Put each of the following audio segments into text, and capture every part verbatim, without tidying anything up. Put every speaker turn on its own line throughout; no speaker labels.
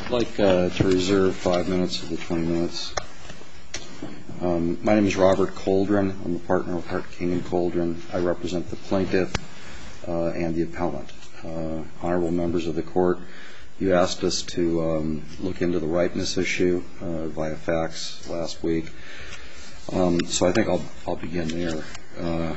I'd like uh, to reserve five minutes of the twenty minutes. Um, my name is Robert Coldren. I'm a partner with Hart King and Coldren. I represent the plaintiff uh, and the appellant. Uh, honorable members of the court, you asked us to um, look into the ripeness issue uh, via fax last week. Um, so I think I'll, I'll begin there. Uh,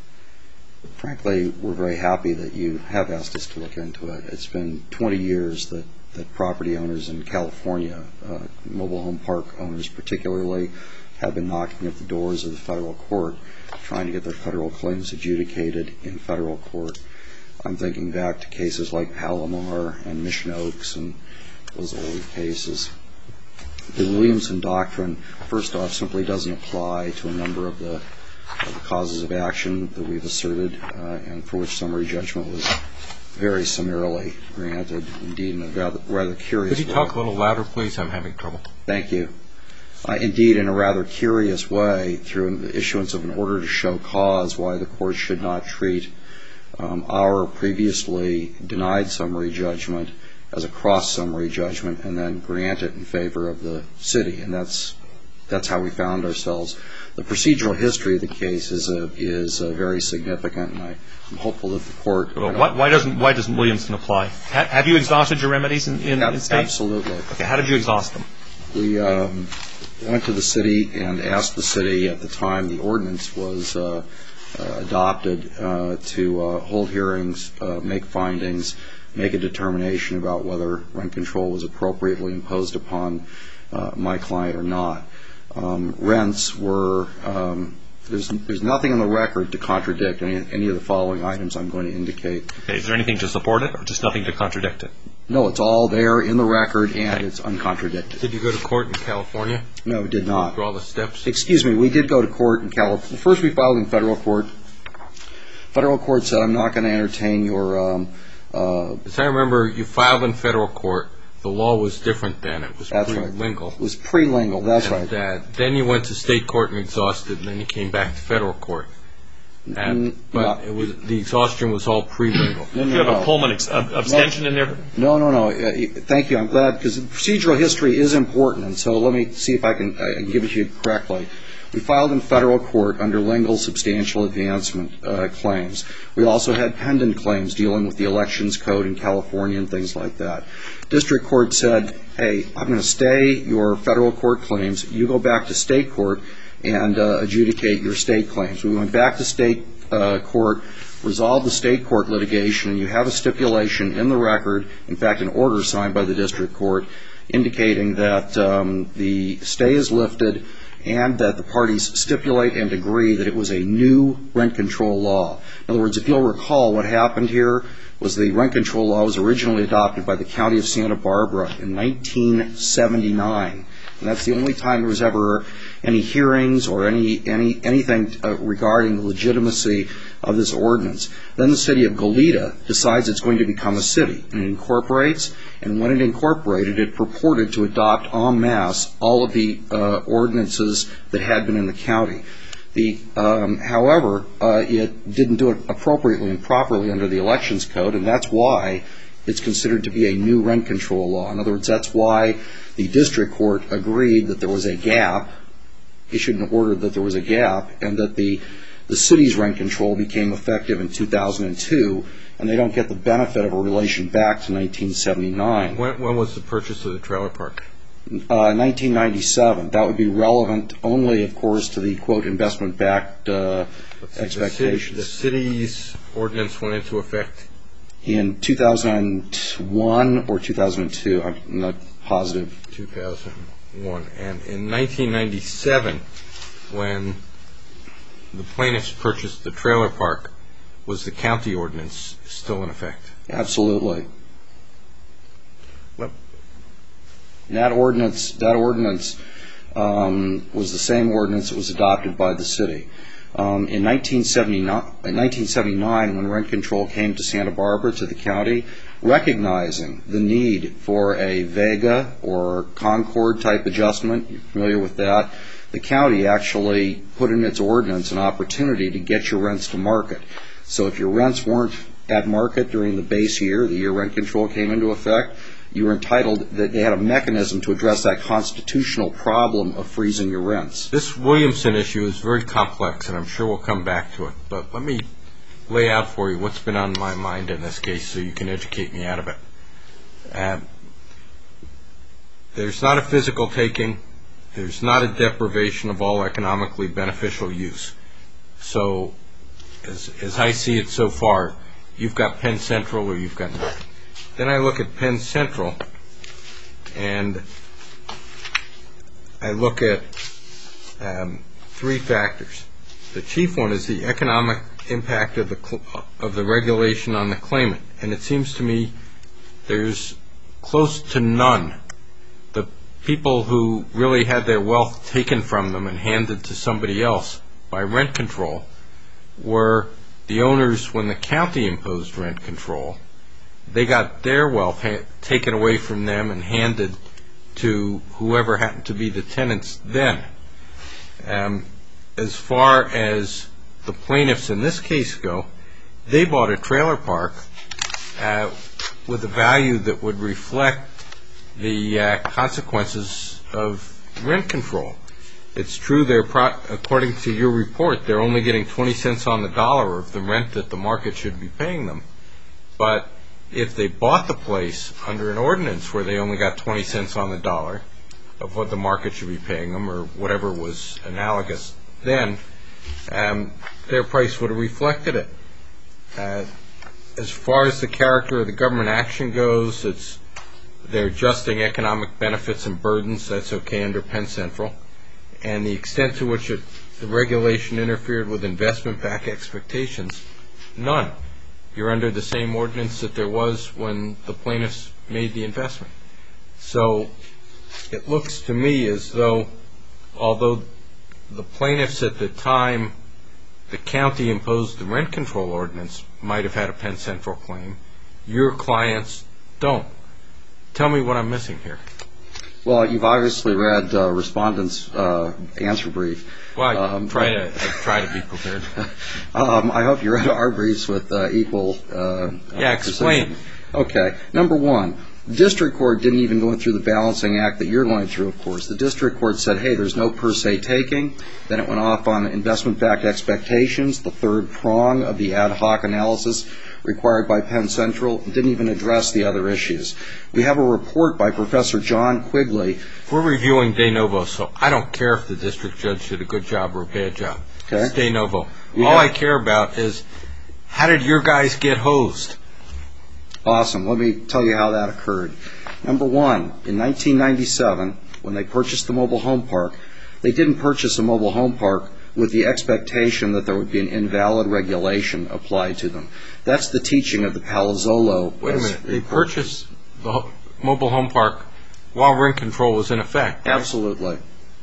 frankly, we're very happy that you have asked us to look into it. It's been twenty years that that property owners in California, uh, mobile home park owners particularly, have been knocking at the doors of the federal court trying to get their federal claims adjudicated in federal court. I'm thinking back to cases like Palomar and Mission Oaks and those old cases. The Williamson Doctrine, first off, simply doesn't apply to a number of the, of the causes of action that we've asserted uh, and for which summary judgment was very summarily granted, indeed in a rather, rather curious way.
Could you talk a little louder, please? I'm having trouble.
Thank you. Uh, indeed, in a rather curious way, through the issuance of an order to show cause why the court should not treat um, our previously denied summary judgment as a cross-summary judgment and then grant it in favor of the city. And that's that's how we found ourselves. The procedural history of the case is a, is a very significant, and I, I'm hopeful that the court...
Well, why, why doesn't why doesn't Williamson apply? Ha, have you exhausted your remedies in, in, in state?
Absolutely.
Okay, how did you exhaust them?
We um, went to the city and asked the city at the time the ordinance was uh, uh, adopted uh, to uh, hold hearings, uh, make findings, make a determination about whether rent control was appropriately imposed upon uh, my client or not. Um, rents were, um, there's, there's nothing in the record to contradict any, any of the following items I'm going to indicate.
Okay, is there anything to support it or just nothing to contradict it?
No, it's all there in the record and it's uncontradicted.
Did you go to court in California?
No, we did not.
For all the steps?
Excuse me, we did go to court in California. First we filed in federal court. Federal court said I'm not going to entertain your... Um, uh,
As I remember, you filed in federal court. The law was different then. It was pre-lingual.
Right. It was pre-lingual, that's
and,
right.
Uh, then you went to state court and exhausted, and then you came back to federal court. And, mm, but not, it was the exhaustion was all pre-lingual.
No, no,
Do you have
no.
a Pullman ex- uh, abstention
no,
in there?
No, no, no. Uh, thank you. I'm glad because the procedural history is important, and so let me see if I can, I can give it to you correctly. We filed in federal court under lingual substantial advancement uh, claims. We also had pendant claims dealing with the elections code in California and things like that. District court said, hey, I'm going to stay your federal court claims. You go back to state court and uh, adjudicate your state claims. We went back to state uh, court, resolved the state court litigation, and you have a stipulation in the record, in fact an order signed by the district court, indicating that um, the stay is lifted and that the parties stipulate and agree that it was a new rent control law. In other words, if you'll recall, what happened here was the rent control law was originally adopted by the county of Santa Barbara in nineteen seventy-nine. And that's the only time there was ever any hearings or any, any anything uh, regarding the legitimacy of this ordinance. Then the city of Goleta decides it's going to become a city, and it incorporates, and when it incorporated, it purported to adopt en masse all of the uh, ordinances that had been in the county. The, um, however, uh, it didn't do it appropriately and properly under the elections code, and that's why it's considered to be a new rent control law. In other words, that's why the district court agreed that there was a gap, issued an order that there was a gap, and that the, the city's rent control became effective in two thousand two, and they don't get the benefit of a relation back to nineteen seventy-nine.
When, when was the purchase of the trailer park?
Uh, nineteen ninety-seven. That would be relevant only, of course, to the, quote, investment-backed uh, expectations.
The, city, the city's ordinance went into effect?
In two thousand one or two thousand two, I'm not positive.
two thousand one. And in nineteen ninety-seven, when the plaintiffs purchased the trailer park, was the county ordinance still in effect?
Absolutely.
Well,
that ordinance, that ordinance um, was the same ordinance that was adopted by the city. Um, in nineteen seventy-nine, when rent control came to Santa Barbara, to the county, recognizing the need for a Vega or Concord type adjustment, you're familiar with that, the county actually put in its ordinance an opportunity to get your rents to market. So if your rents weren't at market during the base year, the year rent control came into effect, you were entitled, that they had a mechanism to address that constitutional problem of freezing your rents.
This Williamson issue is very complex, and I'm sure we'll come back to it. But let me lay out for you what's been on my mind in this case so you can educate me out of it. Uh, there's not a physical taking. There's not a deprivation of all economically beneficial use. So as, as I see it so far, you've got Penn Central or you've got nothing. Then I look at Penn Central, and I look at um, three factors. The chief one is the economic impact of the cl- of the regulation on the claimant, and it seems to me there's close to none. The people who really had their wealth taken from them and handed to somebody else by rent control were the owners when the county imposed rent control. They got their wealth ha- taken away from them and handed to whoever happened to be the tenants then. Um, as far as the plaintiffs in this case go, they bought a trailer park uh, with a value that would reflect the uh, consequences of rent control. It's true, they're pro- according to your report, they're only getting twenty cents on the dollar of the rent that the market should be paying them. But if they bought the place under an ordinance where they only got twenty cents on the dollar of what the market should be paying them, or whatever was analogous then, um, their price would have reflected it. Uh, as far as the character of the government action goes, it's they're adjusting economic benefits and burdens. That's okay under Penn Central. And the extent to which it, the regulation interfered with investment-backed expectations, none. You're under the same ordinance that there was when the plaintiffs made the investment. So it looks to me as though, although the plaintiffs at the time the county imposed the rent control ordinance might have had a Penn Central claim, your clients don't. Tell me what I'm missing here.
Well, you've obviously read uh, Respondent's uh, answer brief.
Well, I
um,
try to I try to be prepared.
um, I hope you read our briefs with uh, equal. Uh,
yeah, explain.
Precision. Okay. Number one, the district court didn't even go through the balancing act that you're going through, of course. The district court said, hey, there's no per se taking. Then it went off on investment-backed expectations, the third prong of the ad hoc analysis required by Penn Central, and didn't even address the other issues. We have a report by Professor John Quigley.
We're reviewing de novo, so I don't care if the district judge did a good job or a bad job.
Okay.
It's de novo.
We
All
have,
I care about is, how did your guys get hosed?
Awesome. Let me tell you how that occurred. Number one, in nineteen ninety-seven, when they purchased the mobile home park, they didn't purchase a mobile home park with the expectation that there would be an invalid regulation applied to them. That's the teaching of the Palazzolo.
Wait a minute. They purchased the mobile home park while rent control was in effect. Right?
Absolutely.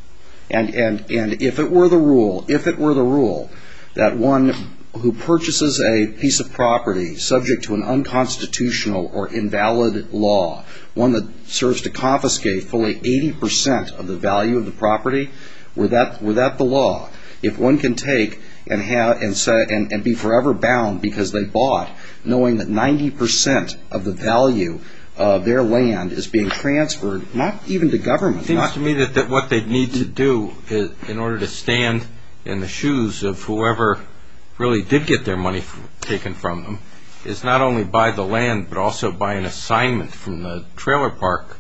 And and and if it were the rule, if it were the rule that one who purchases a piece of property subject to an unconstitutional or invalid law, one that serves to confiscate fully eighty percent of the value of the property, were that were that the law, if one can take and have and say and, and be forever bound because they bought, knowing that ninety percent of the value of their land is being transferred, not even to government.
It seems
not,
to me that, that what they need to do is, in order to stand in the shoes of whoever really did get their money taken from them, is not only buy the land but also buy an assignment from the trailer park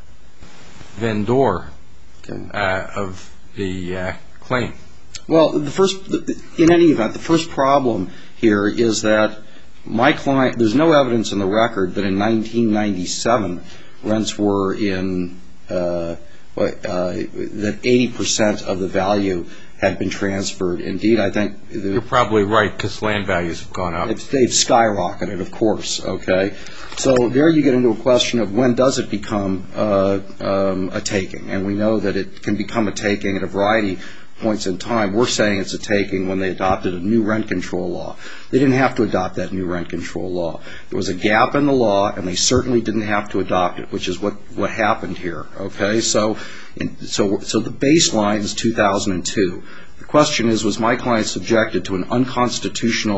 vendor
okay.
uh, of the uh, claim.
Well, the first, in any event, the first problem here is that my client, there's no evidence in the record that in nineteen ninety-seven rents were in, uh, uh, that eighty percent of the value had been transferred. Indeed, I think... The,
You're probably right, because land values have gone up.
They've, they've skyrocketed, of course, okay? So there you get into a question of when does it become uh, um, a taking? And we know that it can become a taking at a variety of points in time. We're saying it's a taking when they adopted a new rent control law. They didn't have to adopt that new rent control law. There was a gap in the law, and they certainly didn't have to adopt it, which is what, what happened here, okay? So, in, so, so the baseline is two thousand two. The question is, was my client subjected to an unconstitutional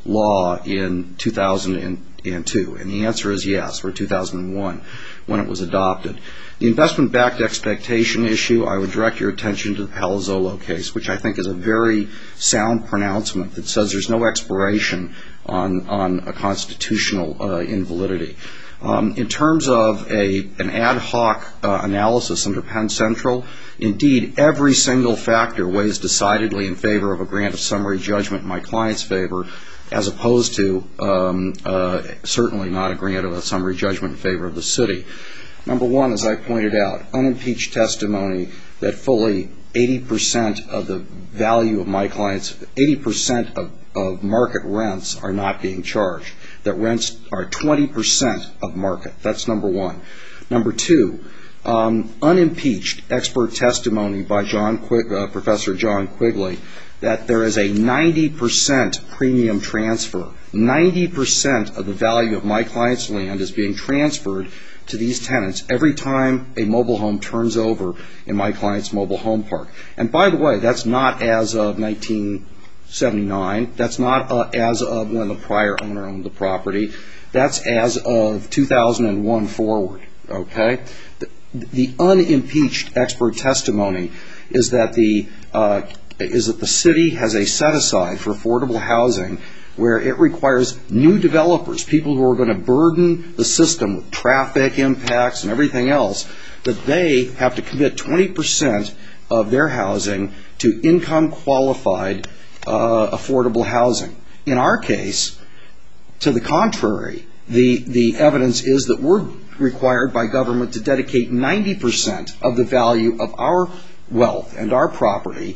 law in two thousand two? And the answer is yes, or two thousand one, when it was adopted. The investment-backed expectation issue, I would direct your attention to the Palazzolo case, which I think is a very sound pronouncement that says there's no expiration on, on a constitutional uh, invalidity. Um, in terms of a, an ad hoc uh, analysis under Penn Central, indeed, every single factor weighs decidedly in favor of a grant of summary judgment in my client's favor, as opposed to um, uh, certainly not a grant of a summary judgment in favor of the city. Number one, as I pointed out, unimpeached testimony that fully eighty percent of the value of my client's, eighty percent of, of market rents are not being charged. That rents are twenty percent of market. That's number one. Number two, um, unimpeached expert testimony by John Quig, uh, Professor John Quigley that there is a ninety percent premium transfer. ninety percent of the value of my client's land is being transferred to these tenants every time a mobile home turns over in my client's mobile home park. And by the way, that's not as of nineteen seventy-nine. That's not uh, as of when the prior owner owned the property. That's as of two thousand one forward. Okay? The, the unimpeached expert testimony is that the uh, is that the city has a set aside for affordable housing where it requires new developers, people who are going to burden the system with traffic impacts and everything else, that they have to commit twenty percent of their housing to income qualified uh, affordable housing. In our case, to the contrary, the, the evidence is that we're required by government to dedicate ninety percent of the value of our wealth and our property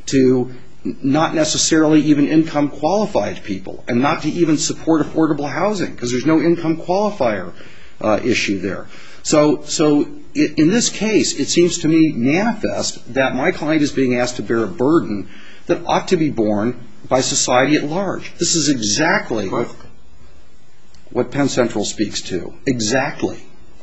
to not necessarily even income qualified people, and not to even support affordable housing, because there's no income qualifier uh, issue there. So, so it, in this case, it seems to me manifest that my client is being asked to bear a burden that ought to be borne by society at large. This is exactly what, what Penn Central speaks to. Exactly.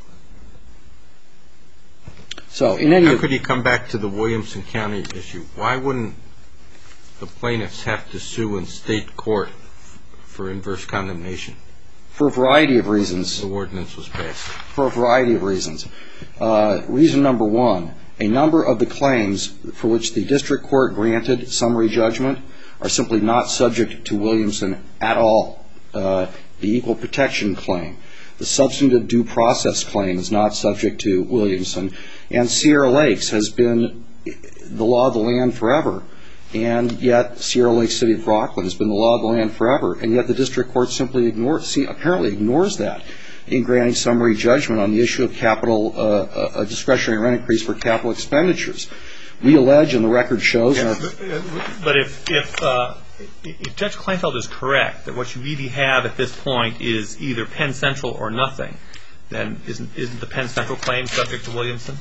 So, in any
How could you come back to the Williamson County issue? Why wouldn't the plaintiffs have to sue in state court for inverse condemnation?
For a variety of reasons.
The ordinance was passed.
For a variety of reasons. Uh, reason number one, a number of the claims for which the district court granted summary judgment are simply not subject to Williamson at all. Uh, the equal protection claim, the substantive due process claim is not subject to Williamson, and Sierra Lakes has been the law of the land forever. And yet Sierra Lake City of Rockland has been the law of the land forever, and yet the district court simply ignores, see, apparently ignores that in granting summary judgment on the issue of capital, uh, a discretionary rent increase for capital expenditures. We allege, and the record shows.
Yes, but, but if if, uh, if Judge Kleinfeld is correct that what you really have at this point is either Penn Central or nothing, then isn't isn't the Penn Central claim subject to Williamson?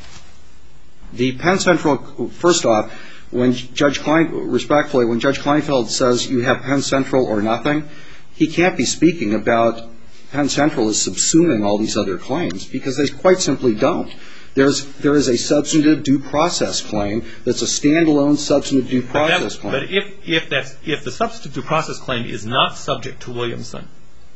The Penn Central, first off, when Judge Klein, respectfully, when Judge Kleinfeld says you have Penn Central or nothing, he can't be speaking about Penn Central as subsuming all these other claims, because they quite simply don't. There's, there is a substantive due process claim that's a standalone substantive due process
but
claim.
But if, if, that's, if the substantive due process claim is not subject to Williamson,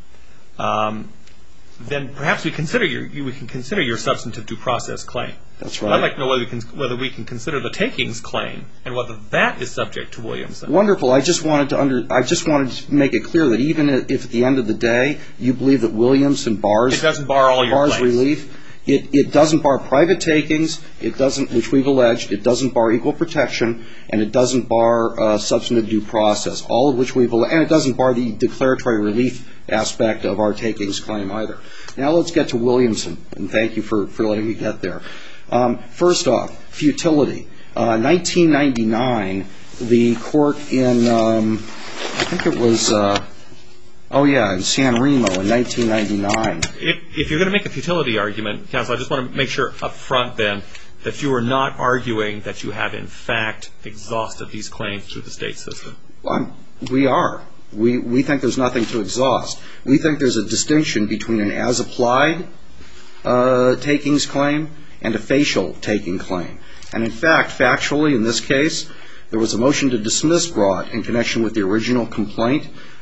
um, then perhaps we consider your, we can consider your substantive due process claim.
That's right.
I'd like to know whether we can, whether we can consider the takings claim and whether that is subject to Williamson.
Wonderful. I just wanted to under, I just wanted to make it clear that even if at the end of the day you believe that Williamson bars,
it doesn't bar all your
bars
claims.
relief, it, it doesn't bar private takings, it doesn't, which we've alleged, it doesn't bar equal protection, and it doesn't bar uh, substantive due process, all of which we've alleged, and it doesn't bar the declaratory relief aspect of our takings claim either. Now let's get to Williamson, and thank you for, for letting me get there. Um, first off, futility. Uh, nineteen ninety-nine, the court in, um, I think it was, uh, oh yeah, in San Remo in nineteen ninety-nine.
If, if you're going to make a futility argument, counsel, I just want to make sure up front then that you are not arguing that you have in fact exhausted these claims through the state system.
Um, we are. We, we think there's nothing to exhaust. We think there's a distinction between an as-applied uh, takings claim and a facial taking claim. And in fact, factually in this case, there was a motion to dismiss brought in connection with the original complaint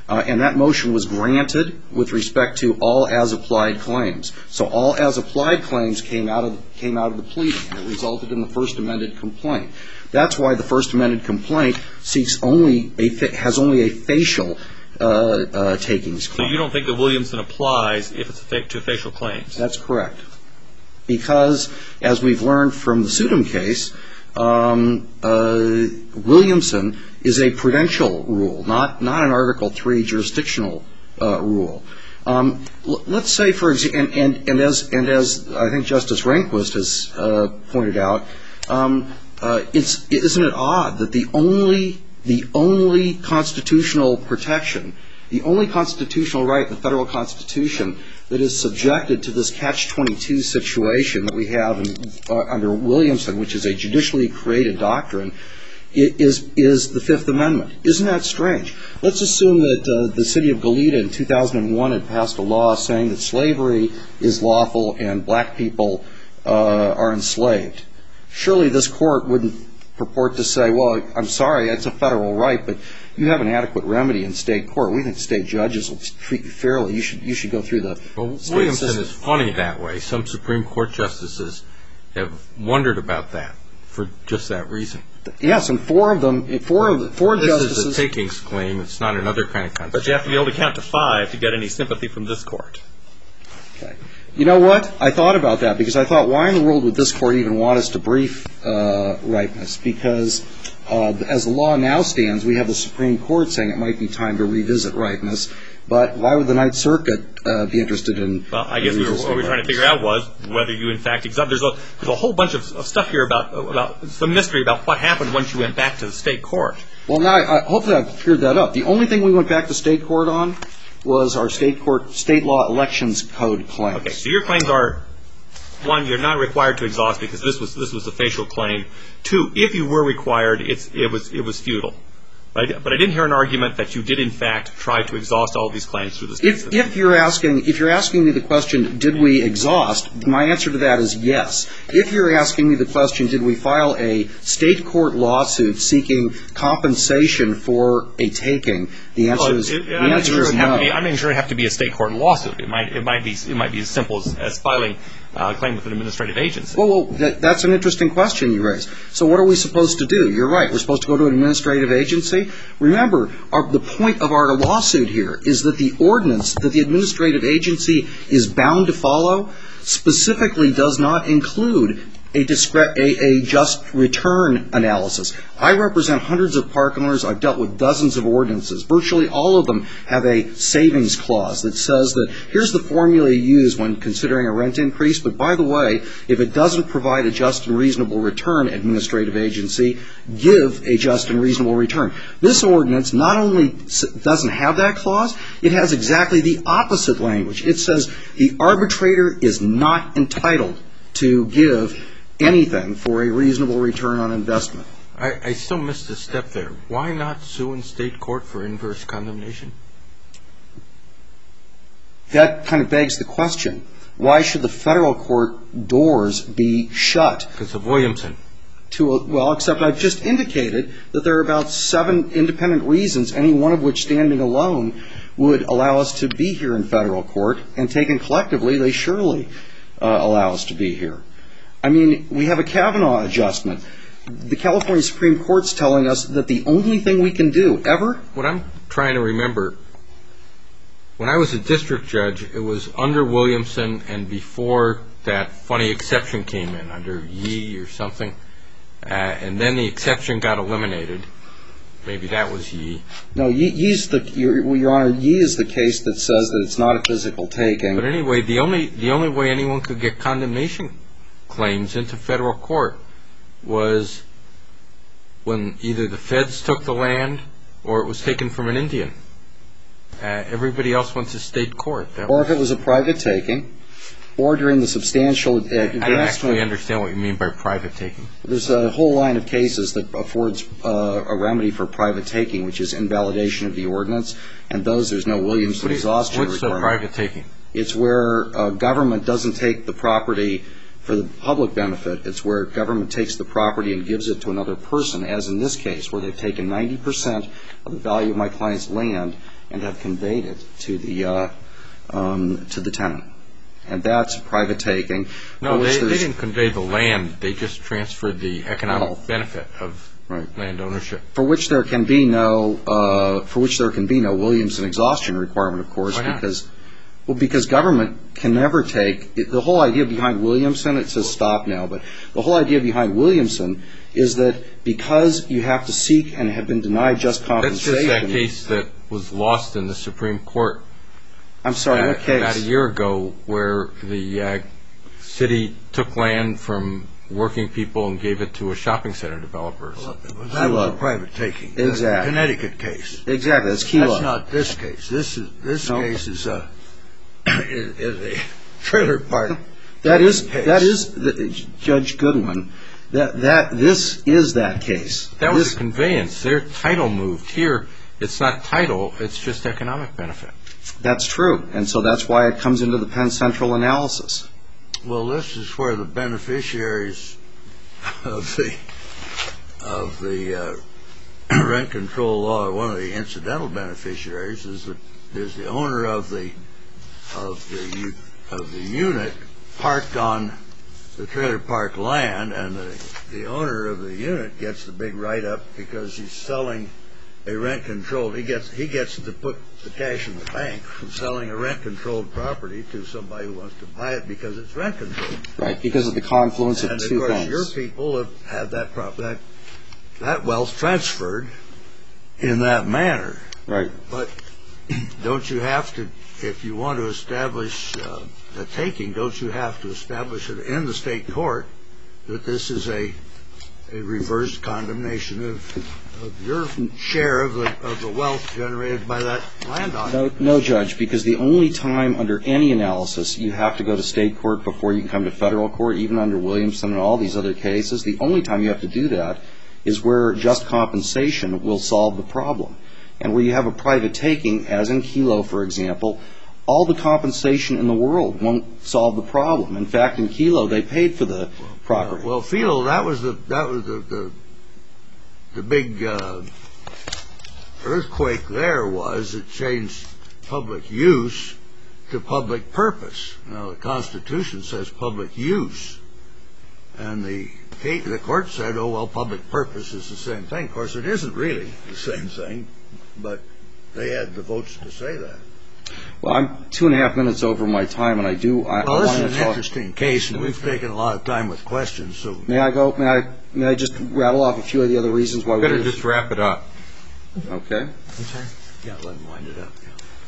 Uh, and that motion was granted with respect to all as-applied claims. So all as-applied claims came out of came out of the pleading, and it resulted in the First Amended complaint. That's why the First Amended complaint seeks only a has only a facial uh, uh, takings claim.
So you don't think that Williamson applies if it's a to facial claims?
That's correct. Because, as we've learned from the Sudom case, um, uh, Williamson is a prudential rule, not not an Article three jurisdictional uh, rule. Um, l- let's say, for example, and, and, and as and as I think Justice Rehnquist has uh, pointed out, um, uh, it's isn't it odd that the only the only constitutional protection, the only constitutional right in the federal Constitution that is subjected to this catch twenty-two situation that we have in, uh, under Williamson, which is a judicially created doctrine, is is the Fifth Amendment. Isn't that strange? Let's assume that uh, the city of Goleta in two thousand one had passed a law saying that slavery is lawful and black people uh, are enslaved. Surely this court wouldn't purport to say, well, I'm sorry, it's a federal right, but you have an adequate remedy in state court. We think state judges will treat you fairly. You should you should go through the
well,
state
Williamson
system.
is funny that way. Some Supreme Court justices have wondered about that for just that reason.
Yes, and four of them, four of the four
this
justices.
This is a takings claim. It's not another kind of constitution.
But you have to be able to count to five to get any sympathy from this court.
Okay. You know what? I thought about that because I thought, why in the world would this court even want us to brief uh, ripeness? Because uh, as the law now stands, we have the Supreme Court saying it might be time to revisit ripeness. But why would the Ninth Circuit uh, be interested in?
Well, I guess we were, what we were trying to figure out was whether you in fact exhaust. There's a there's a whole bunch of, of stuff here about about some mystery about what happened once you went back to the state court.
Well, now I, hopefully I've cleared that up. The only thing we went back to state court on was our state court state law elections code claims.
Okay, so your claims are, one, you're not required to exhaust because this was this was a facial claim. Two, if you were required, it's it was it was futile. Right? But I didn't hear an argument that you did in fact try to exhaust all of these claims through the state
If,
system.
if you're asking, if you're asking me the question, did we exhaust? My answer to that is yes. If you're asking me the question, did we file a state court lawsuit seeking compensation for a taking? The answer
well,
is
it,
the
I'm not
answer
sure
is
it would have
no.
to be, I'm not sure it have to be a state court lawsuit. It might it might be it might be as simple as, as filing uh, a claim with an administrative agency.
Well, well that, that's an interesting question you raise. So what are we supposed to do? You're right. We're supposed to go to an administrative agency. Remember, our, the point of our lawsuit here is that the ordinance that the administrative agency is bound to follow specifically does not include a, discre- a, a just return analysis. I represent hundreds of park owners. I've dealt with dozens of ordinances. Virtually all of them have a savings clause that says that here's the formula you use when considering a rent increase, but by the way, if it doesn't provide a just and reasonable return, administrative agency, give a just and reasonable return. This ordinance not only doesn't have that clause, it has exactly the opposite language. It says the arbitrator is not entitled to give anything for a reasonable return on investment.
I, I still missed a step there. Why not sue in state court for inverse condemnation?
That kind of begs the question. Why should the federal court doors be shut?
Because of Williamson.
To a, well, except I've just indicated that there are about seven independent reasons, any one of which standing alone would allow us to be here in federal court, and taken collectively, they surely uh, allow us to be here. I mean, we have a Kavanaugh adjustment. The California Supreme Court's telling us that the only thing we can do ever...
What I'm trying to remember, when I was a district judge, it was under Williamson and before that funny exception came in, under Yee or something, uh, and then the exception got eliminated. Maybe that was Yee.
No, Yee's the, Your, Your Honor, Yee is the case that says that it's not a physical taking.
But anyway, the only the only way anyone could get condemnation claims into federal court was when either the feds took the land or it was taken from an Indian. Uh, everybody else went to state court. That
or
was,
if it was a private taking, or during the substantial advancement.
I don't actually understand what you mean by private taking.
There's a whole line of cases that affords uh, a remedy for private taking, which is invalidation of the ordinance, and those there's no Williamson exhaustion
requirement. What's a private taking?
It's where a government doesn't take the property for the public benefit. It's where government takes the property and gives it to another person, as in this case, where they've taken ninety percent of the value of my client's land and have conveyed it to the uh, um, to the tenant. And that's private taking.
No, they, they didn't convey the land. They just transferred the economic oh. benefit of right. land ownership.
For which there can be no, uh, for which there can be no Williamson exhaustion requirement, of course,
Why not?
because, well, because government can never take the whole idea behind Williamson. It says stop now, but the whole idea behind Williamson is that because you have to seek and have been denied just compensation.
That's just that case that was lost in the Supreme Court.
I'm sorry,
uh,
what case?
About a year ago, where the uh, city took land from working people and gave it to a shopping center developer.
Well, that was a private taking.
Exactly.
That's the Connecticut case.
Exactly. That's Kilo.
That's not this case. This is this
no.
case is a is, is a trailer park.
That is
case.
that is the, Judge Goodwin. That that this is that case.
That
this,
was a conveyance. Their title moved. Here, it's not title. It's just economic benefit.
That's true, and so that's why it comes into the Penn Central analysis.
Well, this is where the beneficiaries of the of the uh, rent control law, one of the incidental beneficiaries, is the is the owner of the of the of the unit parked on the trailer park land, and the the owner of the unit gets the big write-up because he's selling a rent-controlled. He gets he gets to put the cash in the bank from selling a rent-controlled property to somebody who wants to buy it because it's rent-controlled.
Right, because of the confluence of
and
two
of course,
things.
Your people have had that prop that that wealth transferred in that manner.
Right.
But don't you have to, if you want to establish uh, a taking, don't you have to establish it in the state court that this is a a reverse condemnation of, of your share of the of the wealth generated by that landowner?
No, no, Judge, because the only time under any analysis you have to go to state court before you can come to federal court, even under Williamson and all these other cases, the only time you have to do that is where just compensation will solve the problem. And where you have a private taking, as in Kelo, for example, all the compensation in the world won't solve the problem. In fact, in Kelo, they paid for the property.
Well, well Philo, that was the that was the the, the big uh, earthquake. There was it changed public use to public purpose. Now the Constitution says public use, and the the court said, "Oh well, public purpose is the same thing." Of course, it isn't really the same thing, but they had the votes to say that.
Well, I'm two and a half minutes over my time, and I do. I,
well,
I
this
want
is
to
an
talk.
interesting case, and we've taken a lot of time with questions. So
may I go? May I? May I just rattle off a few of the other reasons why?
We better
we
just wrap it up.
Okay.
I'm sorry.
Yeah, let him wind it up.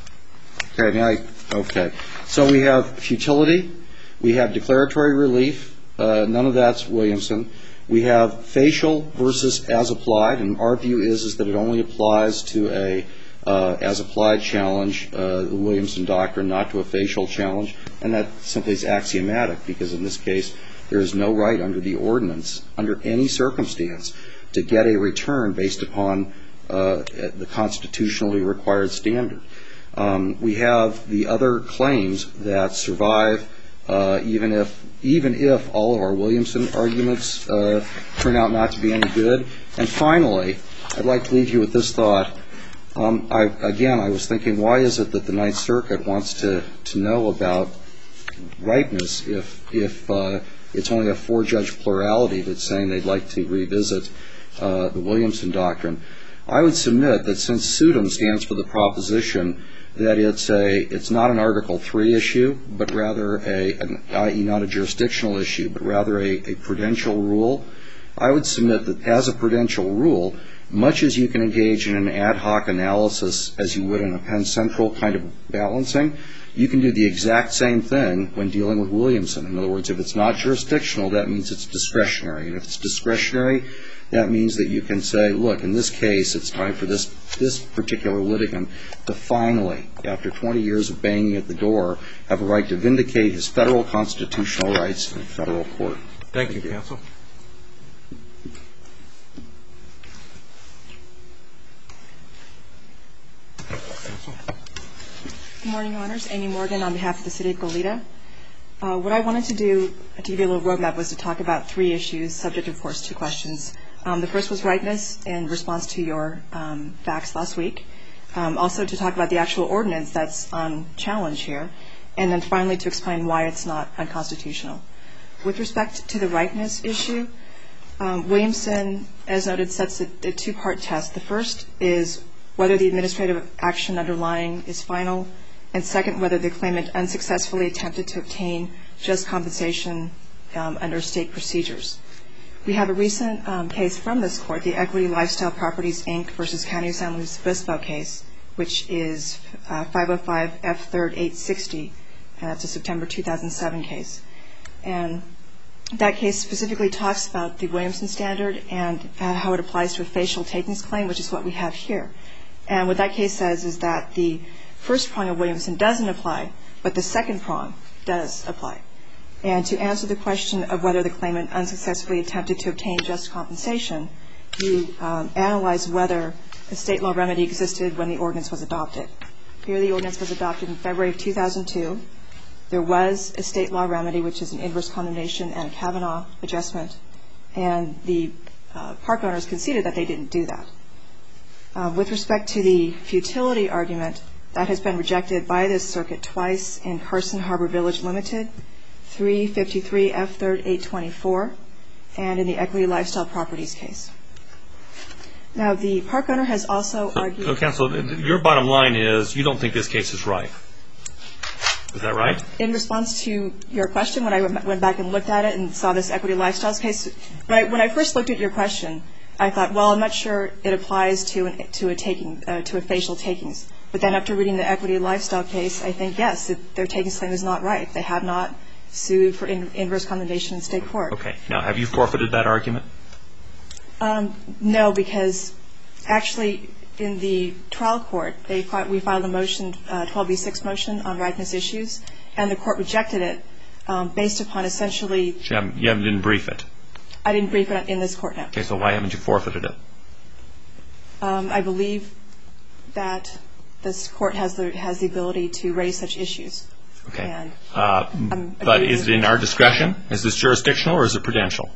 Yeah. Okay. May I? Okay. So we have futility. We have declaratory relief. Uh, none of that's Williamson. We have facial versus as applied, and our view is is that it only applies to a Uh, as applied challenge, uh, the Williamson doctrine, not to a facial challenge, and that simply is axiomatic because in this case there is no right under the ordinance, under any circumstance, to get a return based upon uh, the constitutionally required standard. Um, we have the other claims that survive uh, even if even if all of our Williamson arguments uh, turn out not to be any good. And finally, I'd like to leave you with this thought. Um, I, again, I was thinking, why is it that the Ninth Circuit wants to, to know about ripeness if if uh, it's only a four-judge plurality that's saying they'd like to revisit uh, the Williamson doctrine? I would submit that since SUDM stands for the proposition that it's a it's not an Article three issue, but rather a, an, that is not a jurisdictional issue, but rather a, a prudential rule, I would submit that as a prudential rule, much as you can engage in an ad hoc analysis as you would in a Penn Central kind of balancing, you can do the exact same thing when dealing with Williamson. In other words, if it's not jurisdictional, that means it's discretionary. And if it's discretionary, that means that you can say, look, in this case, it's time for this this particular litigant to finally, after twenty years of banging at the door, have a right to vindicate his federal constitutional rights in federal court.
Thank, Thank you, you, counsel.
Good morning, Your Honors. Amy Morgan on behalf of the City of Goleta. Uh, what I wanted to do, to give you a little roadmap, was to talk about three issues, subject, of course, to questions. Um, the first was ripeness in response to your um, facts last week. Um, also to talk about the actual ordinance that's on challenge here. And then finally to explain why it's not unconstitutional. With respect to the ripeness issue, um, Williamson, as noted, sets a, a two-part test. The first is whether the administrative action underlying is final, and second, whether the claimant unsuccessfully attempted to obtain just compensation um, under state procedures. We have a recent um, case from this court, the Equity Lifestyle Properties, Incorporated versus County of San Luis Obispo case, which is uh, five oh five F third eight sixty. Uh, it's a September two thousand seven case. And that case specifically talks about the Williamson standard and uh, how it applies to a facial takings claim, which is what we have here. And what that case says is that the first prong of Williamson doesn't apply, but the second prong does apply. And to answer the question of whether the claimant unsuccessfully attempted to obtain just compensation, you um, analyze whether a state law remedy existed when the ordinance was adopted. Here the ordinance was adopted in February of two thousand two. There was a state law remedy, which is an inverse condemnation and a Kavanaugh adjustment, and the uh, park owners conceded that they didn't do that. Uh, with respect to the futility argument, that has been rejected by this circuit twice in Carson Harbor Village Limited, three fifty-three F third eight twenty-four, and in the Equity Lifestyle Properties case. Now, the park owner has also argued...
So, counsel, your bottom line is you don't think this case is right. Is that right?
In response to your question, when I went back and looked at it and saw this Equity Lifestyles case, when I, when I first looked at your question, I thought, well, I'm not sure it applies to an, to a taking uh, to a facial takings. But then after reading the Equity Lifestyle case, I think, yes, it, their takings claim is not right. They have not sued for in, inverse condemnation in state court.
Okay. Now, have you forfeited that argument?
Um, no, because actually in the trial court, they we filed a motion, uh, twelve B six motion on ripeness issues, and the court rejected it um, based upon essentially...
You haven't, you haven't didn't brief it.
I didn't brief it in this court now.
Okay, so why haven't you forfeited it?
Um, I believe that this court has the has the ability to raise such issues.
Okay.
And
uh, but is it in our discretion? Is this jurisdictional or is it prudential?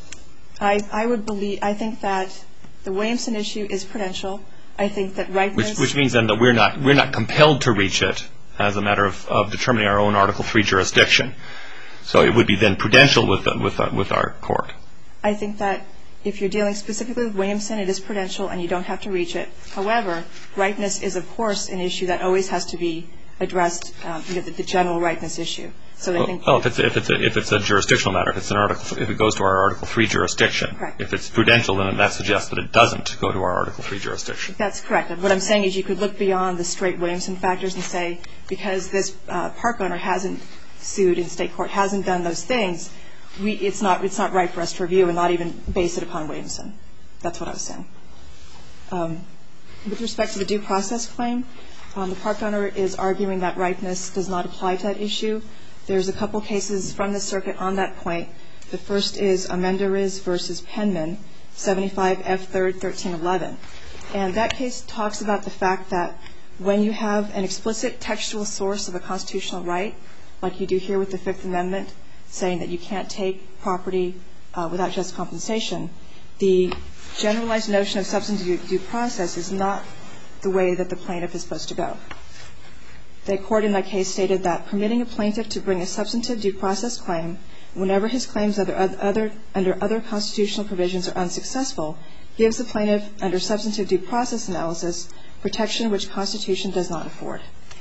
I, I would believe, I think that the Williamson issue is prudential. I think that ripeness...
Which, which means then that we're not we're not compelled to reach it as a matter of, of determining our own Article three jurisdiction. So it would be then prudential with the, with the, with our court.
I think that if you're dealing specifically with Williamson, it is prudential and you don't have to reach it. However, ripeness is, of course, an issue that always has to be addressed, um, you know, the, the general ripeness issue. So I think...
Oh, if it's, if, it's a, if it's a jurisdictional matter, if it's an article, if it goes to our Article three jurisdiction.
Correct.
If it's prudential, then that suggests that it doesn't go to our Article three jurisdiction.
That's correct. What I'm saying is you could look beyond the straight Williamson factors and say, because this uh, park owner hasn't sued in state court, hasn't done those things, we, it's not it's not right for us to review and not even base it upon Williamson. That's what I was saying. Um, with respect to the due process claim, um, the park owner is arguing that ripeness does not apply to that issue. There's a couple cases from the circuit on that point. The first is Amendariz versus Penman, seventy-five F third thirteen eleven. And that case talks about the fact that when you have an explicit textual source of a constitutional right, like you do here with the Fifth Amendment, saying that you can't take property uh, without just compensation, the generalized notion of substantive due process is not the way that the plaintiff is supposed to go. The court in that case stated that permitting a plaintiff to bring a substantive due process claim whenever his claims under other, under other constitutional provisions are unsuccessful gives the plaintiff, under substantive due process analysis, protection which Constitution does not afford.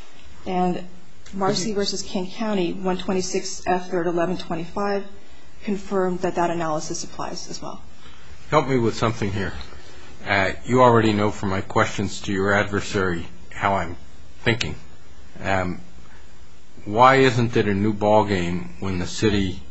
And Marcy versus King County, one twenty-six F third eleven twenty-five, confirmed that that analysis applies as well.
Help me with something here. Uh, you already know from my questions to your adversary how I'm thinking. Um, why isn't it a new ballgame when the city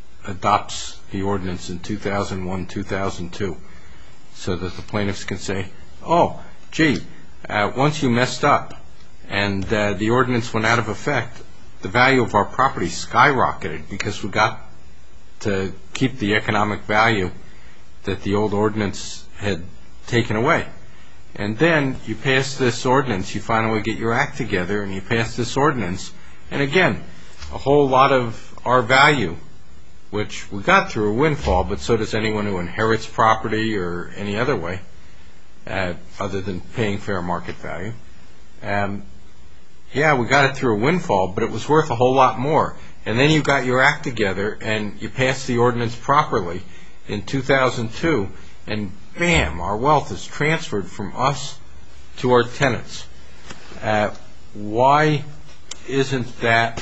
adopts the ordinance in two thousand one, two thousand two, so that the plaintiffs can say, oh, gee, uh, once you messed up and uh, the ordinance went out of effect, the value of our property skyrocketed because we got to keep the economic value that the old ordinance had taken away. And then you pass this ordinance, you finally get your act together and you pass this ordinance, and again, a whole lot of our value, which we got through a windfall, but so does anyone who inherits property or any other way, uh, other than paying fair market value. Um, yeah, we got it through a windfall, but it was worth a whole lot more. And then you got your act together and you passed the ordinance properly in two thousand two, and bam, our wealth is transferred from us to our tenants. Uh, why isn't that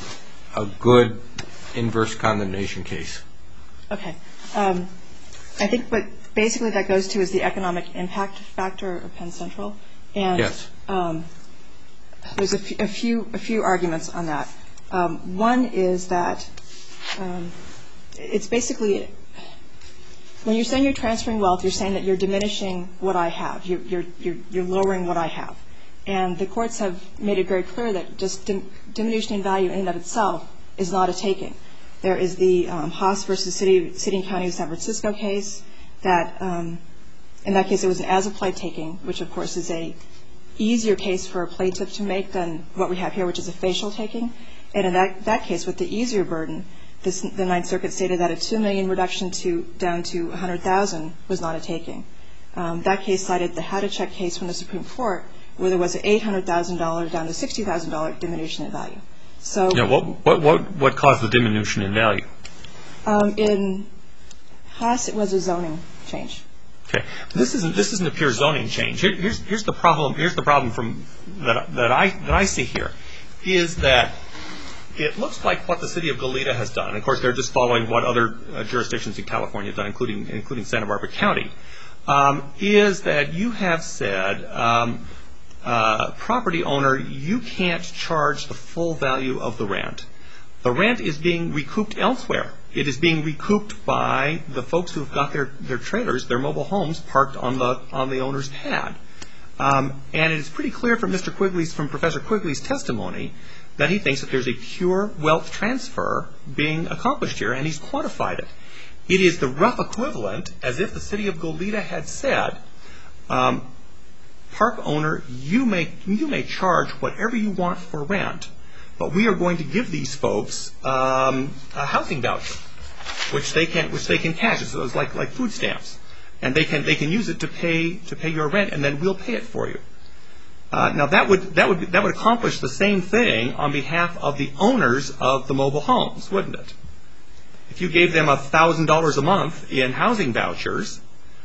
a good inverse condemnation case?
Okay. Um, I think what basically that goes to is the economic impact factor of Penn Central. And
Yes.
um, there's a, f- a few a few arguments on that. Um, one is that um, it's basically, when you're saying you're transferring wealth, you're saying that you're diminishing what I have. You're, you're, you're, you're lowering what I have. And the courts have made it very clear that just dim- diminution in value in and of itself is not a taking. There is the um, Haas versus City, City and County of San Francisco case that, um, in that case, it was an as-applied taking, which, of course, is a easier case for a plaintiff to make than what we have here, which is a facial taking. And in that, that case, with the easier burden, this, the Ninth Circuit stated that a two million dollars reduction to down to one hundred thousand dollars was not a taking. Um, that case cited the Hadachek case from the Supreme Court, where there was an eight hundred thousand dollars down to sixty thousand dollars diminution in value. So,
Now, what, what, what, what caused the diminution in value?
um, in Haas, it was a zoning change.
Okay, this isn't this isn't a pure zoning change. Here, here's here's the problem. Here's the problem from that that I that I see here, is that it looks like what the city of Goleta has done. And of course, they're just following what other uh, jurisdictions in California have done, including including Santa Barbara County. Um, is that you have said, um, uh, property owner, you can't charge the full value of the rent. The rent is being recouped elsewhere. It is being recouped by the folks who've got their, their trailers, their mobile homes, parked on the on the owner's pad. Um, and it is pretty clear from Mister Quigley's, from Professor Quigley's testimony, that he thinks that there's a pure wealth transfer being accomplished here, and he's quantified it. It is the rough equivalent as if the city of Goleta had said, um, park owner, you may you may charge whatever you want for rent, but we are going to give these folks um, a housing voucher, which they can which they can cash. So it's like like food stamps, and they can they can use it to pay to pay your rent, and then we'll pay it for you. Uh, now that would that would that would accomplish the same thing on behalf of the owners of the mobile homes, wouldn't it? If you gave them a thousand dollars a month in housing vouchers,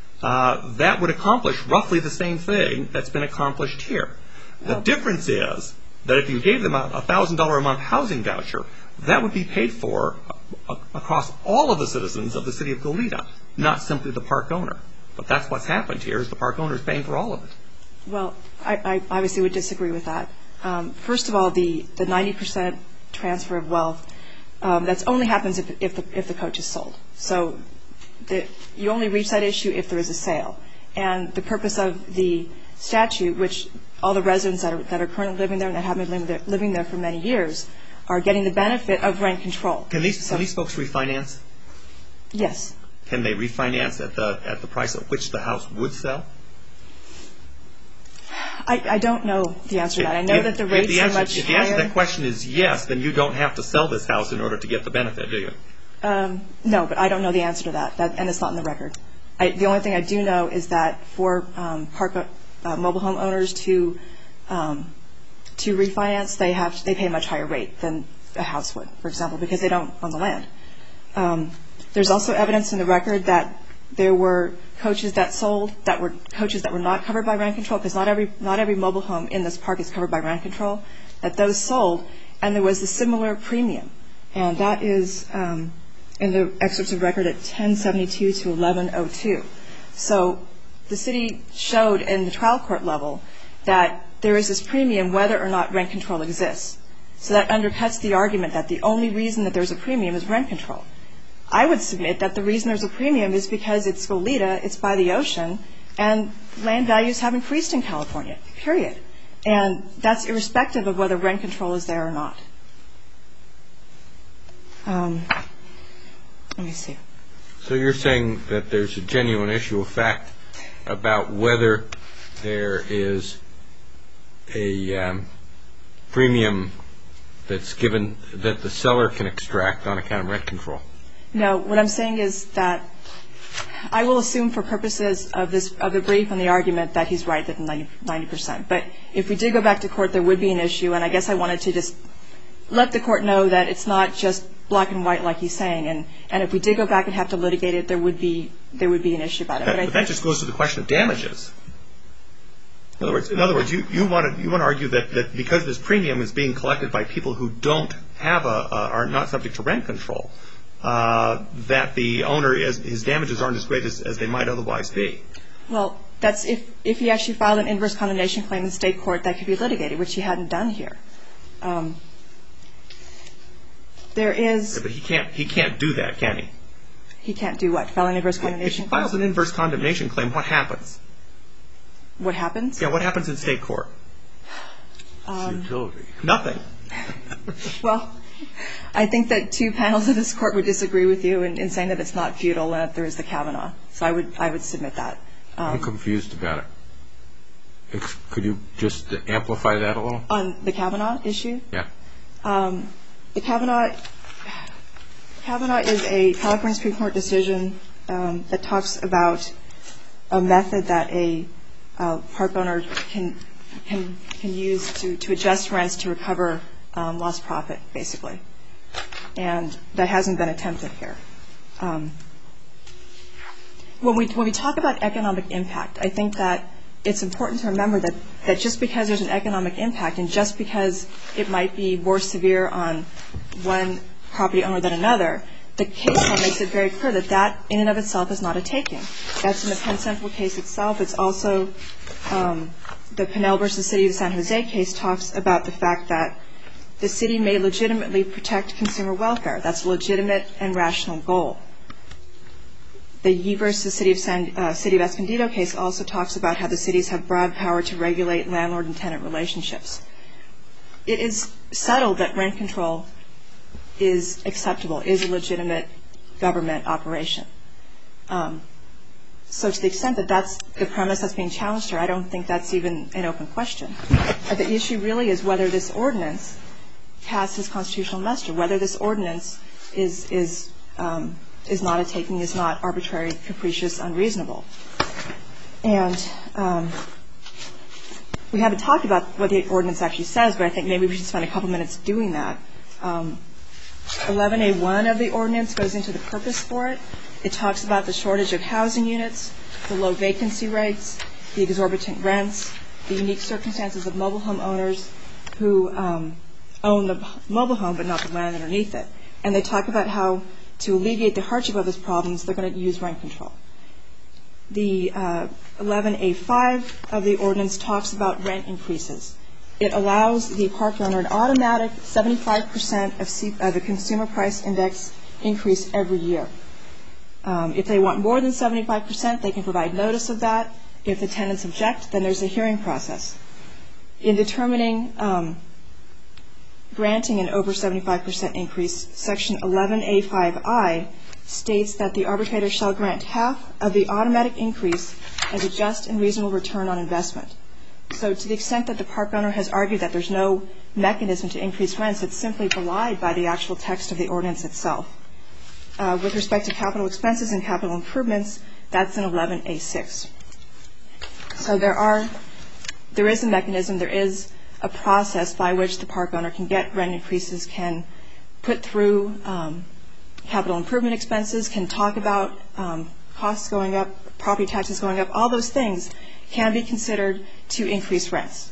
uh, that would accomplish roughly the same thing that's been accomplished here. The
Well,
difference is that if you gave them a thousand dollar a month housing voucher, that would be paid for uh, across all of the citizens of the city of Goleta, not simply the park owner. But that's what's happened here, is the park owner is paying for all of it.
Well, I, I obviously would disagree with that. Um, first of all, the, the ninety percent transfer of wealth, um, that's only happens if, if, the, if the coach is sold. So the, you only reach that issue if there is a sale. And the purpose of the statute, which all the residents that are, that are currently living there and that have been living there, living there for many years are getting the benefit of rent control.
Can these,
so,
can these folks refinance?
Yes.
Can they refinance at the at the price at which the house would sell?
I, I don't know the answer to that. I know
If-
that the
if
rates
the answer,
are much
If the answer to
higher.
that question is yes, then you don't have to sell this house in order to get the benefit, do you?
Um, no, but I don't know the answer to that, that and it's not in the record. I, the only thing I do know is that for um, park uh, mobile home owners to um, to refinance, they have they pay a much higher rate than a house would, for example, because they don't own the land. Um, there's also evidence in the record that there were coaches that sold that were coaches that were not covered by rent control, because not every not every mobile home in this park is covered by rent control. That those sold, and there was a similar premium, and that is um, in the excerpts of record at ten seventy-two to eleven oh two. So the city showed in the trial court level that there is this premium whether or not rent control exists. So that undercuts the argument that the only reason that there's a premium is rent control. I would submit that the reason there's a premium is because it's Goleta, it's by the ocean, and land values have increased in California, period. And that's irrespective of whether rent control is there or not. Um, let me see.
So you're saying that there's a genuine issue of fact about whether there is a um, premium that's given that the seller can extract on account of rent control.
No, what I'm saying is that I will assume for purposes of this of the brief and the argument that he's right, that ninety percent. But if we did go back to court, there would be an issue, and I guess I wanted to just let the court know that it's not just black and white like he's saying, and, and if we did go back and have to litigate it, there would be there would be an issue about it.
But,
but I
but
think
that just goes to the question of damages. In other words, in other words, you, you want to you want to argue that, that because this premium is being collected by people who don't have a, a are not subject to rent control, uh, that the owner is his damages aren't as great as, as they might otherwise be.
Well, that's if if he actually filed an inverse condemnation claim in state court that could be litigated, which he hadn't done here. Um, there is.
Yeah, but he can't he can't do that, can he?
He can't do what? File an inverse condemnation.
If he files an inverse condemnation claim, what happens?
What happens?
Yeah, what happens in state court?
Um,
Utility.
Nothing.
Well, I think that two panels of this court would disagree with you in, in saying that it's not futile and that there is the Kavanaugh. So I would I would submit that. Um,
I'm confused about it. Could you just amplify that a little?
On the Kavanaugh issue?
Yeah.
Um, the Kavanaugh, Kavanaugh is a California Supreme Court decision um, that talks about a method that a uh, park owner can can can use to, to adjust rents to recover um, lost profit, basically. And that hasn't been attempted here. Um, when we when we talk about economic impact, I think that it's important to remember that, that just because there's an economic impact and just because it might be more severe on one property owner than another, the case law makes it very clear that that in and of itself is not a taking. That's in the Penn Central case itself. It's also um, the Pinnell versus City of San Jose case talks about the fact that the city may legitimately protect consumer welfare. That's a legitimate and rational goal. The Yee versus City of, San, uh, City of Escondido case also talks about how the cities have broad power to regulate landlord and tenant relationships. It is settled that rent control is acceptable, is a legitimate government operation. Um, so to the extent that that's the premise that's being challenged here, I don't think that's even an open question. The issue really is whether this ordinance passes constitutional muster, whether this ordinance is is um, is not a taking, is not arbitrary, capricious, unreasonable. And um, we haven't talked about what the ordinance actually says, but I think maybe we should spend a couple minutes doing that. Um, eleven A one of the ordinance goes into the purpose for it. It talks about the shortage of housing units, the low vacancy rates, the exorbitant rents, the unique circumstances of mobile home owners who um, own the mobile home but not the land underneath it. And they talk about how to alleviate the hardship of those problems, they're going to use rent control. The uh, eleven A five of the ordinance talks about rent increases. It allows the park owner an automatic seventy-five percent of, C- of the consumer price index increase every year. Um, if they want more than seventy-five percent, they can provide notice of that. If the tenants object, then there's a hearing process. In determining um, granting an over seventy-five percent increase, Section eleven A five I states that the arbitrator shall grant half of the automatic increase as a just and reasonable return on investment. So to the extent that the park owner has argued that there's no mechanism to increase rents, it's simply belied by the actual text of the ordinance itself. Uh, with respect to capital expenses and capital improvements, that's in eleven A six. So there are, there is a mechanism, there is a process by which the park owner can get rent increases, can put through um, capital improvement expenses, can talk about um, costs going up, property taxes going up. All those things can be considered to increase rents.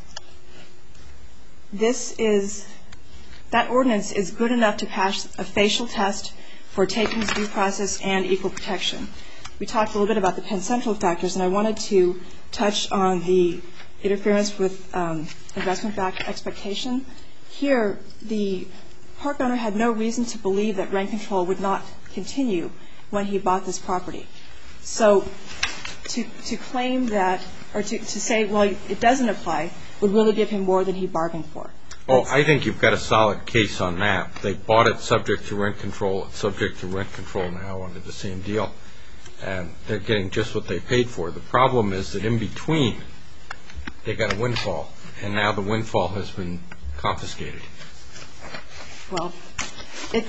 This is, that ordinance is good enough to pass a facial test for takings, due process, and equal protection. We talked a little bit about the Penn Central factors, and I wanted to touch on the interference with um, investment-backed expectation. Here, the park owner had no reason to believe that rent control would not continue when he bought this property. So to to claim that, or to, to say, well, it doesn't apply, would really give him more than he bargained for.
Oh, I think you've got a solid case on that. They bought it subject to rent control. It's subject to rent control now under the same deal. And they're getting just what they paid for. The problem is that in between, they got a windfall, and now the windfall has been confiscated.
Well, it,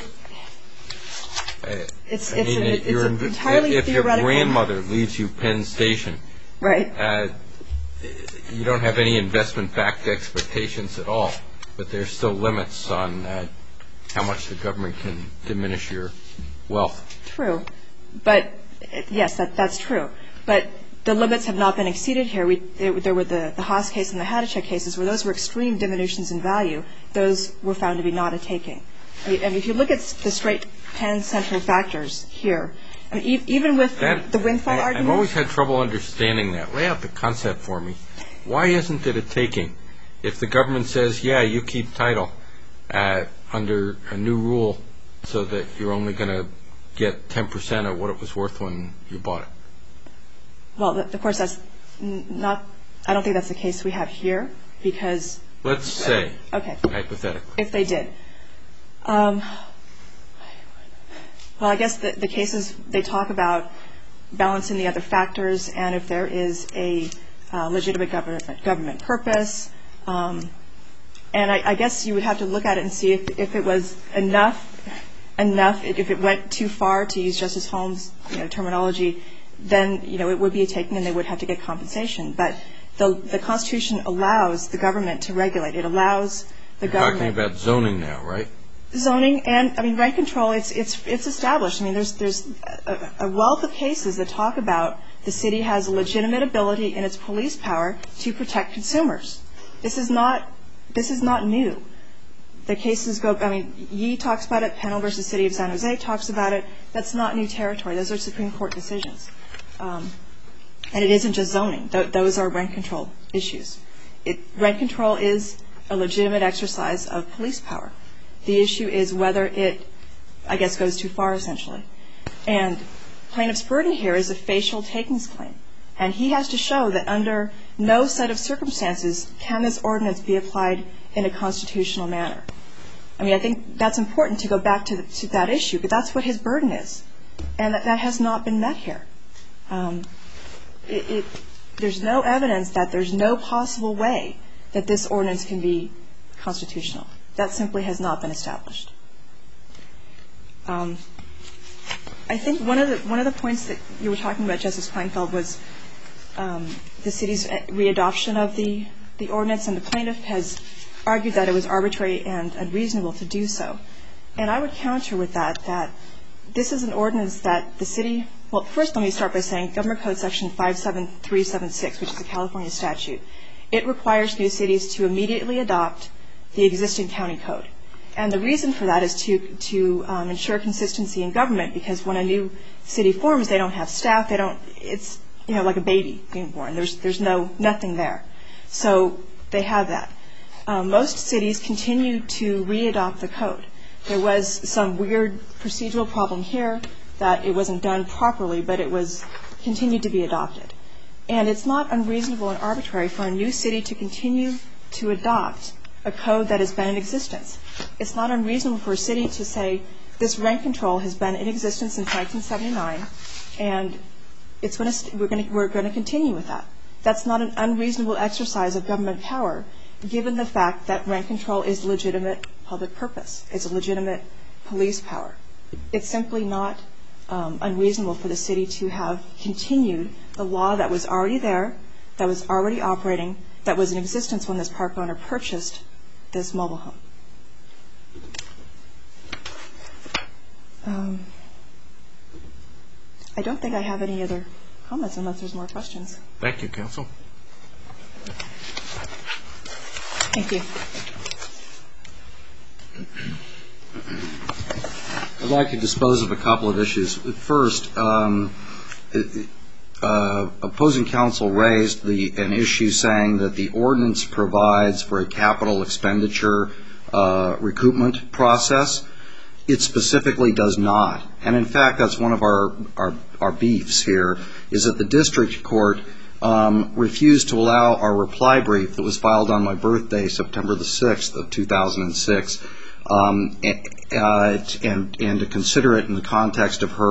it's,
I
it's,
mean,
a, it's
your,
an entirely
if
theoretical.
If your grandmother leaves you Penn Station,
right.
uh, you don't have any investment-backed expectations at all, but there's still limits on uh, how much the government can diminish your wealth.
True. But, yes, that, that's true. But the limits have not been exceeded here. We, there were the, the Haas case and the Hadachek cases where those were extreme diminutions in value. Those were found to be not a taking. I mean, if you look at the straight Penn Central factors here, I mean, e- even with that, the windfall
I,
argument.
I've always had trouble understanding that. Lay out the concept for me. Why isn't it a taking? If the government says, yeah, you keep title uh, under a new rule so that you're only going to get ten percent of what it was worth when you bought it.
Well, of course, that's not, I don't think that's the case we have here because.
Let's say,
okay.
hypothetically.
If they did. Um, well, I guess the, the cases, they talk about balancing the other factors and if there is a uh, legitimate government, government purpose. Um, and I, I guess you would have to look at it and see if, if it was enough, enough, if it went too far, to use Justice Holmes' you know, terminology, then, you know, it would be a taking and they would have to get compensation. But the, the Constitution allows the government to regulate. It allows the
You're
government.
talking about zoning now, right?
Zoning and, I mean, rent control, it's it's it's established. I mean, there's there's a, a wealth of cases that talk about the city has a legitimate ability in its police power to protect consumers. This is not this is not new. The cases go, I mean, Yee talks about it, Pennell versus City of San Jose talks about it. That's not new territory. Those are Supreme Court decisions. Um, and it isn't just zoning. Th- those are rent control issues. It, rent control is a legitimate exercise of police power. The issue is whether it, I guess, goes too far, essentially. And plaintiff's burden here is a facial takings claim. And he has to show that under no set of circumstances can this ordinance be applied in a constitutional manner. I mean, I think that's important to go back to, the, to that issue, but that's what his burden is. And that, that has not been met here. Um, it, it, there's no evidence that there's no possible way that this ordinance can be constitutional. That simply has not been established. Um, I think one of the one of the points that you were talking about, Justice Kleinfeld, was um, the city's readoption of the, the ordinance, and the plaintiff has argued that it was arbitrary and unreasonable to do so. And I would counter with that that this is an ordinance that the city, well, first let me start by saying Government Code Section five seven three seven six, which is a California statute, it requires new cities to immediately adopt the existing county code. And the reason for that is to to um, ensure consistency in government, because when a new city forms, they don't have staff, they don't, it's, you know, like a baby being born. There's there's no, nothing there. So they have that. Um, most cities continue to re-adopt the code. There was some weird procedural problem here that it wasn't done properly, but it was continued to be adopted. And it's not unreasonable and arbitrary for a new city to continue to adopt a code that has been in existence. It's not unreasonable for a city to say this rent control has been in existence since nineteen seventy-nine, and it's going to we're going to we're going to continue with that. That's not an unreasonable exercise of government power, given the fact that rent control is legitimate public purpose. It's a legitimate police power. It's simply not um, unreasonable for the city to have continued the law that was already there, that was already operating, that was in existence when this park owner purchased this mobile home. Um, I don't think I have any other comments unless there's more questions.
Thank you, counsel.
Thank you.
I'd like to dispose of a couple of issues. First, um, uh, opposing counsel raised the, an issue saying that the ordinance provides for a capital expenditure uh, recoupment process. It specifically does not. And in fact, that's one of our, our, our beefs here, is that the district court um, refused to allow our reply brief that was filed on my birthday, September the sixth of two thousand six, um, and, uh, and, and to consider it in the context of her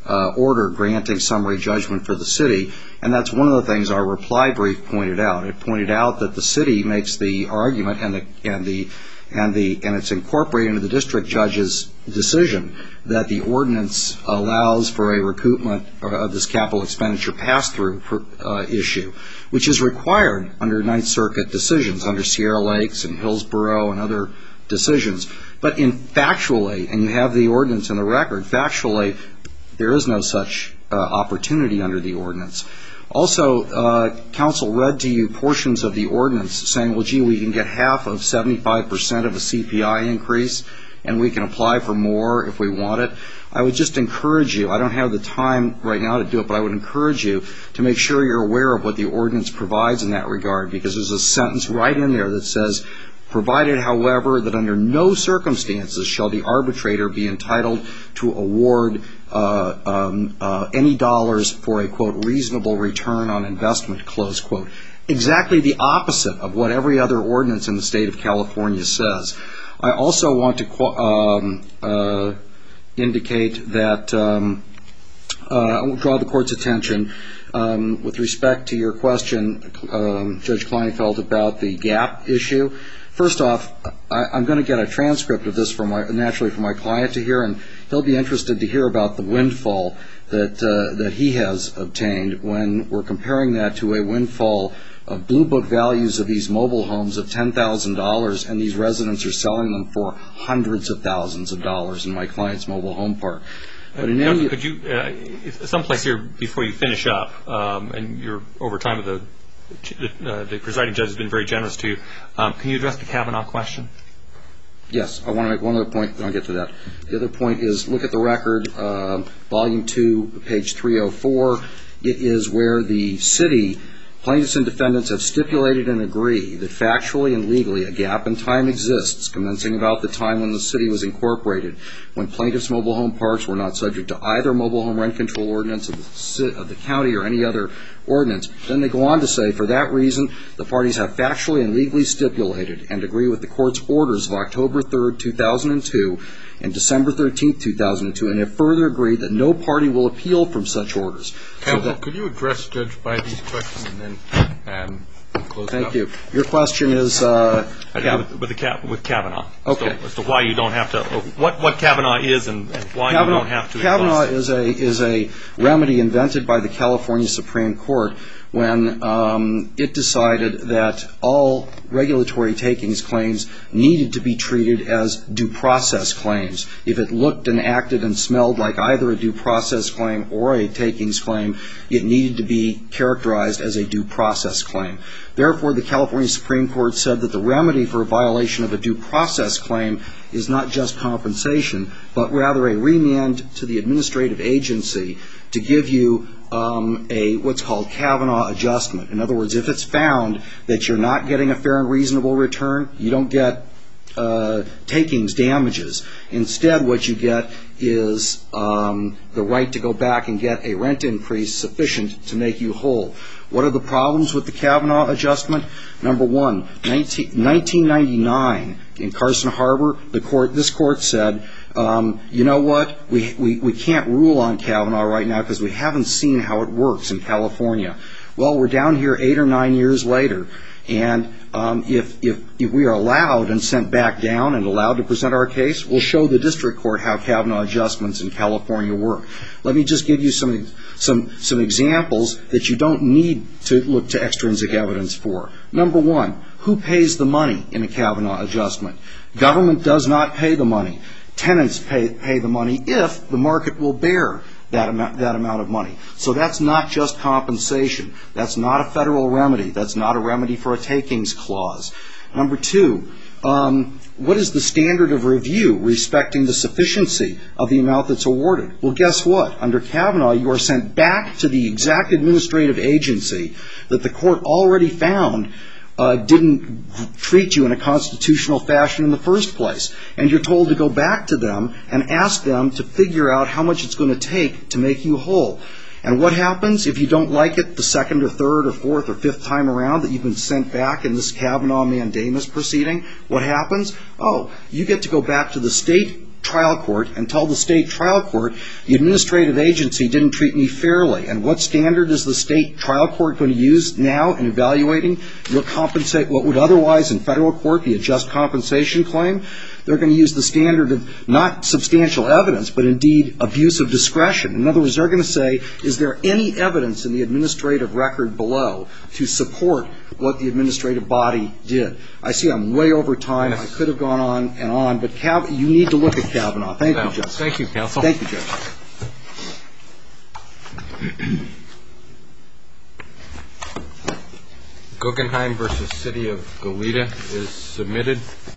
uh, order granting summary judgment for the city, and that's one of the things our reply brief pointed out. It pointed out that the city makes the argument, and the and the and the and it's incorporated into the district judge's decision that the ordinance allows for a recoupment of this capital expenditure pass-through uh, issue, which is required under Ninth Circuit decisions, under Sierra Lakes and Hillsborough and other decisions. But in factually, and you have the ordinance in the record, factually, there is no such uh, opportunity under the ordinance. Also, uh, counsel read to you portions of the ordinance saying, well, gee, we can get half of seventy-five percent of a C P I increase, and we can apply for more if we want it. I would just encourage you, I don't have the time right now to do it, but I would encourage you to make sure you're aware of what the ordinance provides in that regard, because there's a sentence right in there that says, provided, however, that under no circumstances shall the arbitrator be entitled to award uh, um, uh, any dollars for a, quote, reasonable return on investment, close quote. Exactly the opposite of what every other ordinance in the state of California says. I also want to um, uh, indicate that um, uh, I will draw the court's attention um, with respect to your question, um, Judge Kleinfeld, about the gap issue. First off, I, I'm going to get a transcript of this from my, naturally from my client to hear, and he'll be interested to hear about the windfall that uh, that he has obtained when we're comparing that to a windfall of Blue Book values of these mobile homes of ten thousand dollars, and these residents are selling them for hundreds of thousands of dollars in my client's mobile home park. But in any,
could you, uh, someplace here before you finish up, um, and you're over time with the Uh, the presiding judge has been very generous to you. Um, can you address the Kavanaugh question?
Yes, I want to make one other point, then I'll get to that. The other point is, look at the record, uh, volume two, page three oh four. It is where the city, plaintiffs and defendants have stipulated and agree that factually and legally a gap in time exists, commencing about the time when the city was incorporated, when plaintiffs' mobile home parks were not subject to either mobile home rent control ordinance of the, of the county or any other ordinance. Then they go on to say, for that reason, the parties have factually and legally stipulated and agree with the court's orders of October third, two thousand two and December thirteenth, two thousand two, and have further agreed that no party will appeal from such orders.
Counsel, so could you address Judge Bivey's question and then um, close
Thank
it up?
you. Your question is uh,
with, with, the, with Kavanaugh.
Okay.
So, as to why you don't have to, what, what Kavanaugh is and, and why
Kavanaugh,
you don't have to.
Kavanaugh is a is a remedy invented by the California Supreme Court when um, it decided that all regulatory takings claims needed to be treated as due process claims. If it looked and acted and smelled like either a due process claim or a takings claim, it needed to be characterized as a due process claim. Therefore, the California Supreme Court said that the remedy for a violation of a due process claim is not just compensation, but rather a remand to the administrative agency to give you um, a what's called Kavanaugh adjustment. In other words, if it's found that you're not getting a fair and reasonable return, you don't get uh, takings damages. Instead, what you get is um, the right to go back and get a rent increase sufficient to make you whole. What are the problems with the Kavanaugh adjustment? Number one, nineteen ninety-nine in Carson Harbor, the court, this court said, um, you know what, we, we, we can't rule on Kavanaugh right now because we haven't seen how it works in California. Well, we're down here eight or nine years later, and um, if, if, if we are allowed and sent back down and allowed to present our case, we'll show the district court how Kavanaugh adjustments in California work. Let me just give you some, some, some examples that you don't need to look to extrinsic evidence for. Number one, who pays the money in a Kavanaugh adjustment? Government does not pay the money. Tenants pay, pay the money if the market will bear that amount, that amount of money. So that's not just compensation. That's not a federal remedy. That's not a remedy for a takings clause. Number two, um, what is the standard of review respecting the sufficiency of the amount that's awarded? Well, guess what? Under Kavanaugh, you are sent back to the exact administrative agency that the court already found Uh, didn't treat you in a constitutional fashion in the first place. And you're told to go back to them and ask them to figure out how much it's going to take to make you whole. And what happens if you don't like it the second or third or fourth or fifth time around that you've been sent back in this Kavanaugh mandamus proceeding? What happens? Oh, you get to go back to the state trial court and tell the state trial court the administrative agency didn't treat me fairly. And what standard is the state trial court going to use now in evaluating your compensate what would otherwise in federal court be a just compensation claim? They're going to use the standard of not substantial evidence, but indeed abuse of discretion. In other words, they're going to say, is there any evidence in the administrative record below to support what the administrative body did? I see I'm way over time. I could have gone on and on, but Cav- you need to look at Kavanaugh. Thank you, Justice.
Thank you, counsel.
Thank you, Judge.
Guggenheim versus City of Goleta is submitted.